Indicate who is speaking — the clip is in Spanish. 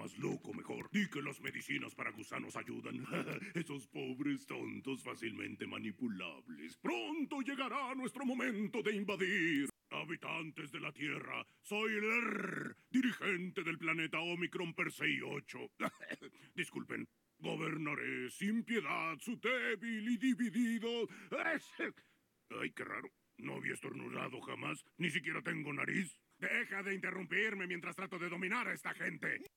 Speaker 1: más loco, mejor. Di que las medicinas para gusanos ayudan. Esos pobres tontos fácilmente manipulables. Pronto llegará nuestro momento de invadir. Habitantes de la Tierra, soy el dirigente del planeta Omicron Persei 8. Disculpen, gobernaré sin piedad su débil y dividido... Ay, qué raro. No había estornudado jamás. Ni siquiera tengo nariz. Deja de interrumpirme mientras trato de dominar a esta gente.